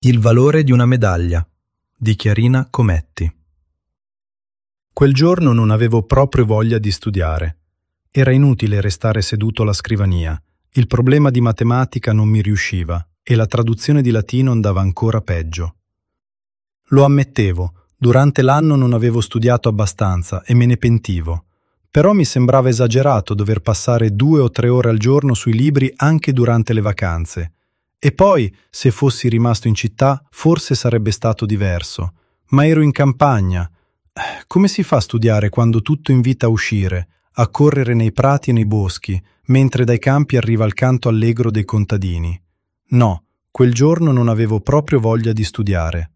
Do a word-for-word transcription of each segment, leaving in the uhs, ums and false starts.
Il valore di una medaglia di Chiarina Cometti. Quel giorno non avevo proprio voglia di studiare. Era inutile restare seduto alla scrivania. Il problema di matematica non mi riusciva e la traduzione di latino andava ancora peggio. Lo ammettevo, durante l'anno non avevo studiato abbastanza e me ne pentivo. Però mi sembrava esagerato dover passare due o tre ore al giorno sui libri anche durante le vacanze. E poi, se fossi rimasto in città, forse sarebbe stato diverso. Ma ero in campagna. Come si fa a studiare quando tutto invita a uscire, a correre nei prati e nei boschi, mentre dai campi arriva il canto allegro dei contadini? No, quel giorno non avevo proprio voglia di studiare.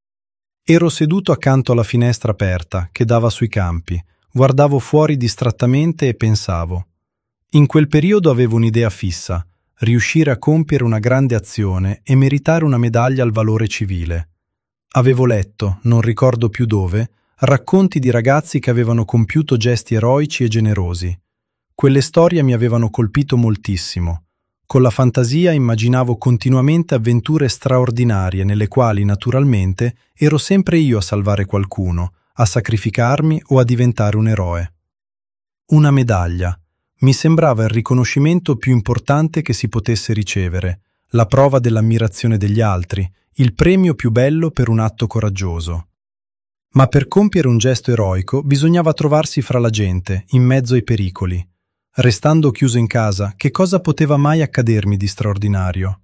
Ero seduto accanto alla finestra aperta, che dava sui campi. Guardavo fuori distrattamente e pensavo. In quel periodo avevo un'idea fissa. Riuscire a compiere una grande azione e meritare una medaglia al valore civile. Avevo letto, non ricordo più dove, racconti di ragazzi che avevano compiuto gesti eroici e generosi. Quelle storie mi avevano colpito moltissimo. Con la fantasia immaginavo continuamente avventure straordinarie nelle quali, naturalmente, ero sempre io a salvare qualcuno, a sacrificarmi o a diventare un eroe. Una medaglia. Mi sembrava il riconoscimento più importante che si potesse ricevere, la prova dell'ammirazione degli altri, il premio più bello per un atto coraggioso. Ma per compiere un gesto eroico bisognava trovarsi fra la gente, in mezzo ai pericoli. Restando chiuso in casa, che cosa poteva mai accadermi di straordinario?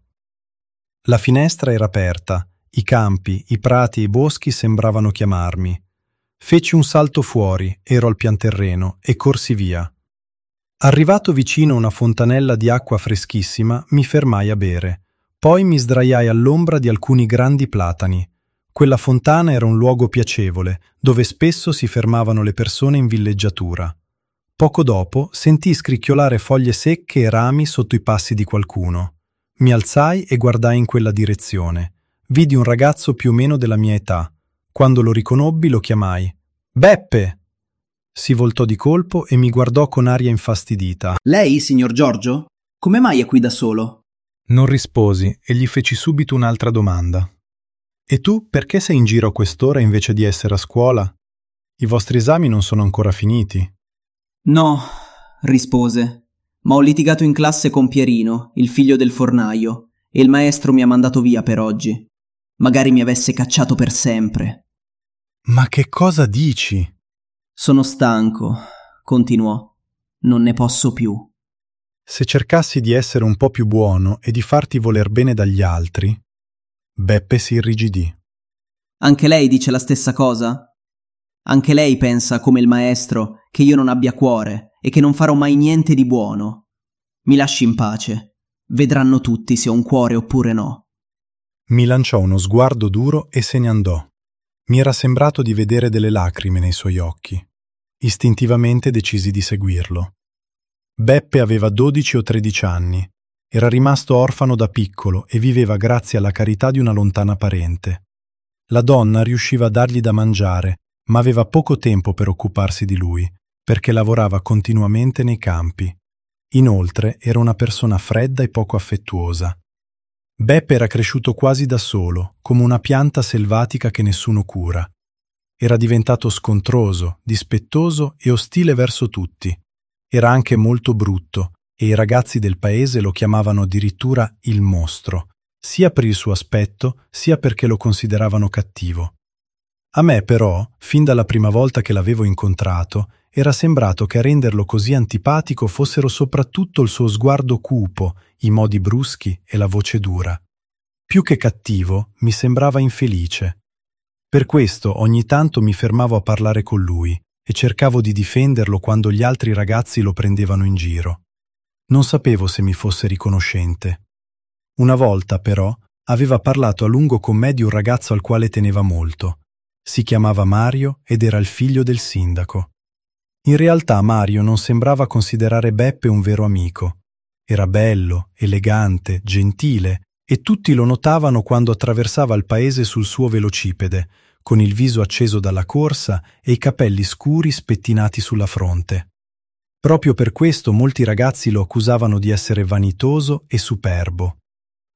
La finestra era aperta, i campi, i prati e i boschi sembravano chiamarmi. Feci un salto fuori, ero al pianterreno, e corsi via. Arrivato vicino a una fontanella di acqua freschissima, mi fermai a bere. Poi mi sdraiai all'ombra di alcuni grandi platani. Quella fontana era un luogo piacevole, dove spesso si fermavano le persone in villeggiatura. Poco dopo sentii scricchiolare foglie secche e rami sotto i passi di qualcuno. Mi alzai e guardai in quella direzione. Vidi un ragazzo più o meno della mia età. Quando lo riconobbi lo chiamai. «Beppe!» Si voltò di colpo e mi guardò con aria infastidita. «Lei, signor Giorgio? Come mai è qui da solo?» Non risposi e gli feci subito un'altra domanda. «E tu perché sei in giro a quest'ora invece di essere a scuola? I vostri esami non sono ancora finiti?» «No», rispose, «ma ho litigato in classe con Pierino, il figlio del fornaio, e il maestro mi ha mandato via per oggi. Magari mi avesse cacciato per sempre». «Ma che cosa dici?» «Sono stanco», continuò. «Non ne posso più». «Se cercassi di essere un po' più buono e di farti voler bene dagli altri...» Beppe si irrigidì. «Anche lei dice la stessa cosa? Anche lei pensa, come il maestro, che io non abbia cuore e che non farò mai niente di buono? Mi lasci in pace. Vedranno tutti se ho un cuore oppure no». Mi lanciò uno sguardo duro e se ne andò. Mi era sembrato di vedere delle lacrime nei suoi occhi. Istintivamente decisi di seguirlo. Beppe aveva dodici o tredici anni. Era rimasto orfano da piccolo e viveva grazie alla carità di una lontana parente. La donna riusciva a dargli da mangiare, ma aveva poco tempo per occuparsi di lui, perché lavorava continuamente nei campi. Inoltre era una persona fredda e poco affettuosa. Beppe era cresciuto quasi da solo, come una pianta selvatica che nessuno cura. Era diventato scontroso, dispettoso e ostile verso tutti. Era anche molto brutto e i ragazzi del paese lo chiamavano addirittura il mostro, sia per il suo aspetto, sia perché lo consideravano cattivo. A me però, fin dalla prima volta che l'avevo incontrato, era sembrato che a renderlo così antipatico fossero soprattutto il suo sguardo cupo, i modi bruschi e la voce dura. Più che cattivo, mi sembrava infelice. Per questo ogni tanto mi fermavo a parlare con lui e cercavo di difenderlo quando gli altri ragazzi lo prendevano in giro. Non sapevo se mi fosse riconoscente. Una volta, però, aveva parlato a lungo con me di un ragazzo al quale teneva molto. Si chiamava Mario ed era il figlio del sindaco. In realtà Mario non sembrava considerare Beppe un vero amico. Era bello, elegante, gentile e tutti lo notavano quando attraversava il paese sul suo velocipede, con il viso acceso dalla corsa e i capelli scuri spettinati sulla fronte. Proprio per questo molti ragazzi lo accusavano di essere vanitoso e superbo.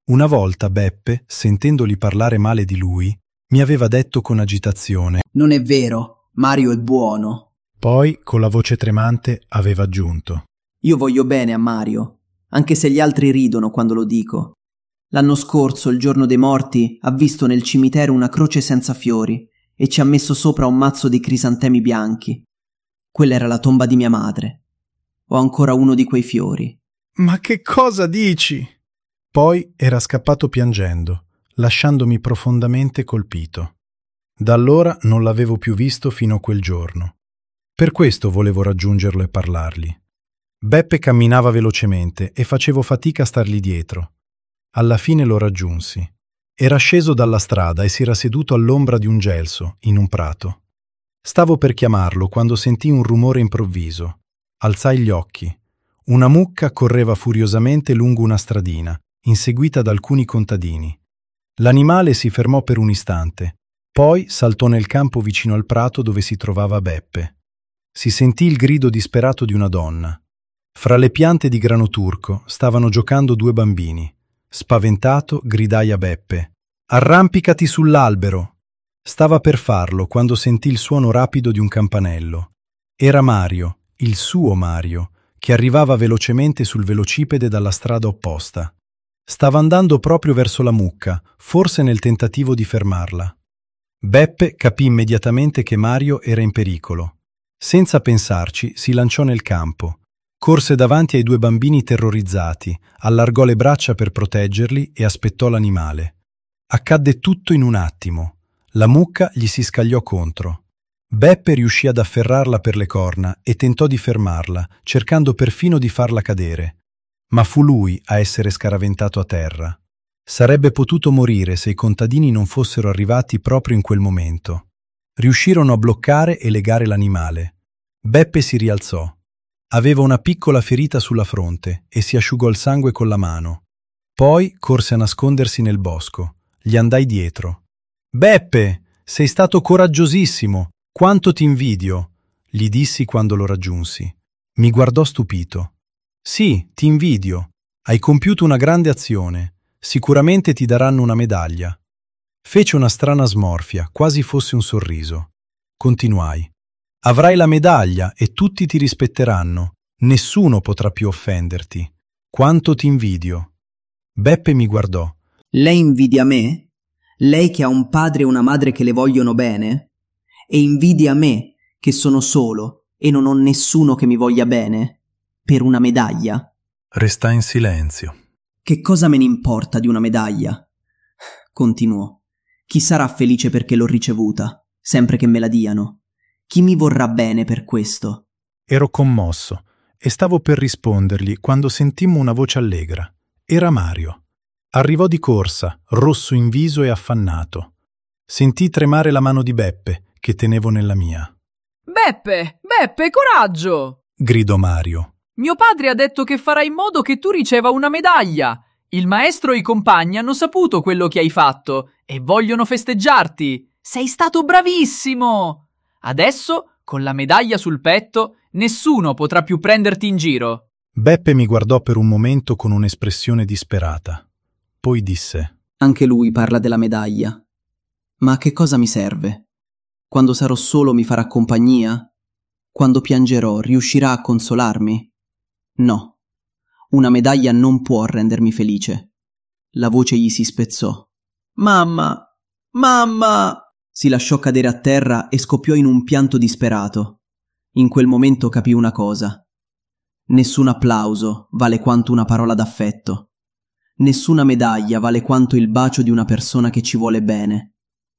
Una volta Beppe, sentendoli parlare male di lui, mi aveva detto con agitazione: «Non è vero, Mario è buono». Poi, con la voce tremante, aveva aggiunto: «Io voglio bene a Mario, anche se gli altri ridono quando lo dico. L'anno scorso, il giorno dei morti, ha visto nel cimitero una croce senza fiori e ci ha messo sopra un mazzo di crisantemi bianchi. Quella era la tomba di mia madre. Ho ancora uno di quei fiori». «Ma che cosa dici?» Poi era scappato piangendo, lasciandomi profondamente colpito. Da allora non l'avevo più visto fino a quel giorno. Per questo volevo raggiungerlo e parlargli. Beppe camminava velocemente e facevo fatica a stargli dietro. Alla fine lo raggiunsi. Era sceso dalla strada e si era seduto all'ombra di un gelso, in un prato. Stavo per chiamarlo quando sentii un rumore improvviso. Alzai gli occhi. Una mucca correva furiosamente lungo una stradina, inseguita da alcuni contadini. L'animale si fermò per un istante, poi saltò nel campo vicino al prato dove si trovava Beppe. Si sentì il grido disperato di una donna. Fra le piante di grano turco stavano giocando due bambini. Spaventato, gridai a Beppe: «Arrampicati sull'albero!» Stava per farlo quando sentì il suono rapido di un campanello. Era Mario, il suo Mario, che arrivava velocemente sul velocipede dalla strada opposta. Stava andando proprio verso la mucca, forse nel tentativo di fermarla. Beppe capì immediatamente che Mario era in pericolo. Senza pensarci, si lanciò nel campo. Corse davanti ai due bambini terrorizzati, allargò le braccia per proteggerli e aspettò l'animale. Accadde tutto in un attimo. La mucca gli si scagliò contro. Beppe riuscì ad afferrarla per le corna e tentò di fermarla, cercando perfino di farla cadere. Ma fu lui a essere scaraventato a terra. Sarebbe potuto morire se i contadini non fossero arrivati proprio in quel momento. Riuscirono a bloccare e legare l'animale. Beppe si rialzò. Aveva una piccola ferita sulla fronte e si asciugò il sangue con la mano. Poi corse a nascondersi nel bosco. Gli andai dietro. «Beppe, sei stato coraggiosissimo! Quanto ti invidio!» gli dissi quando lo raggiunsi. Mi guardò stupito. «Sì, ti invidio. Hai compiuto una grande azione. Sicuramente ti daranno una medaglia». Fece una strana smorfia, quasi fosse un sorriso. Continuai. «Avrai la medaglia e tutti ti rispetteranno. Nessuno potrà più offenderti. Quanto ti invidio!» Beppe mi guardò. «Lei invidia me? Lei che ha un padre e una madre che le vogliono bene? E invidia me, che sono solo e non ho nessuno che mi voglia bene? Per una medaglia?» Restai in silenzio. «Che cosa me ne importa di una medaglia?» Continuò. «Chi sarà felice perché l'ho ricevuta, sempre che me la diano? Chi mi vorrà bene per questo?» Ero commosso e stavo per rispondergli quando sentimmo una voce allegra. Era Mario. Arrivò di corsa, rosso in viso e affannato. Sentii tremare la mano di Beppe, che tenevo nella mia. «Beppe, Beppe, coraggio!» gridò Mario. «Mio padre ha detto che farà in modo che tu riceva una medaglia. Il maestro e i compagni hanno saputo quello che hai fatto e vogliono festeggiarti. Sei stato bravissimo! Adesso, con la medaglia sul petto, nessuno potrà più prenderti in giro». Beppe mi guardò per un momento con un'espressione disperata. Poi disse: «Anche lui parla della medaglia. Ma a che cosa mi serve? Quando sarò solo mi farà compagnia? Quando piangerò riuscirà a consolarmi? No, una medaglia non può rendermi felice». La voce gli si spezzò. «Mamma! Mamma!» Si lasciò cadere a terra e scoppiò in un pianto disperato. In quel momento capì una cosa. Nessun applauso vale quanto una parola d'affetto. Nessuna medaglia vale quanto il bacio di una persona che ci vuole bene.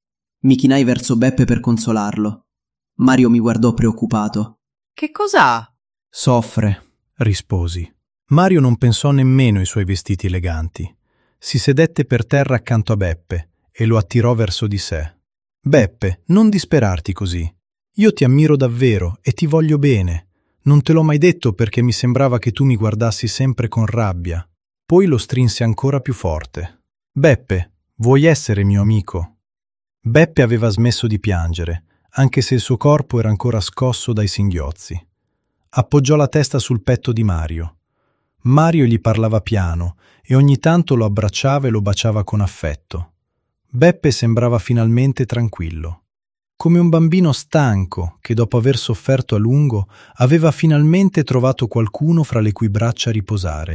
Mi chinai verso Beppe per consolarlo. Mario mi guardò preoccupato. «Che cos'ha?» «Soffre», risposi. Mario non pensò nemmeno ai suoi vestiti eleganti. Si sedette per terra accanto a Beppe e lo attirò verso di sé. «Beppe, non disperarti così. Io ti ammiro davvero e ti voglio bene. Non te l'ho mai detto perché mi sembrava che tu mi guardassi sempre con rabbia». Poi lo strinse ancora più forte. «Beppe, vuoi essere mio amico?» Beppe aveva smesso di piangere, anche se il suo corpo era ancora scosso dai singhiozzi. Appoggiò la testa sul petto di Mario. Mario gli parlava piano e ogni tanto lo abbracciava e lo baciava con affetto. Beppe sembrava finalmente tranquillo, come un bambino stanco che dopo aver sofferto a lungo aveva finalmente trovato qualcuno fra le cui braccia riposare.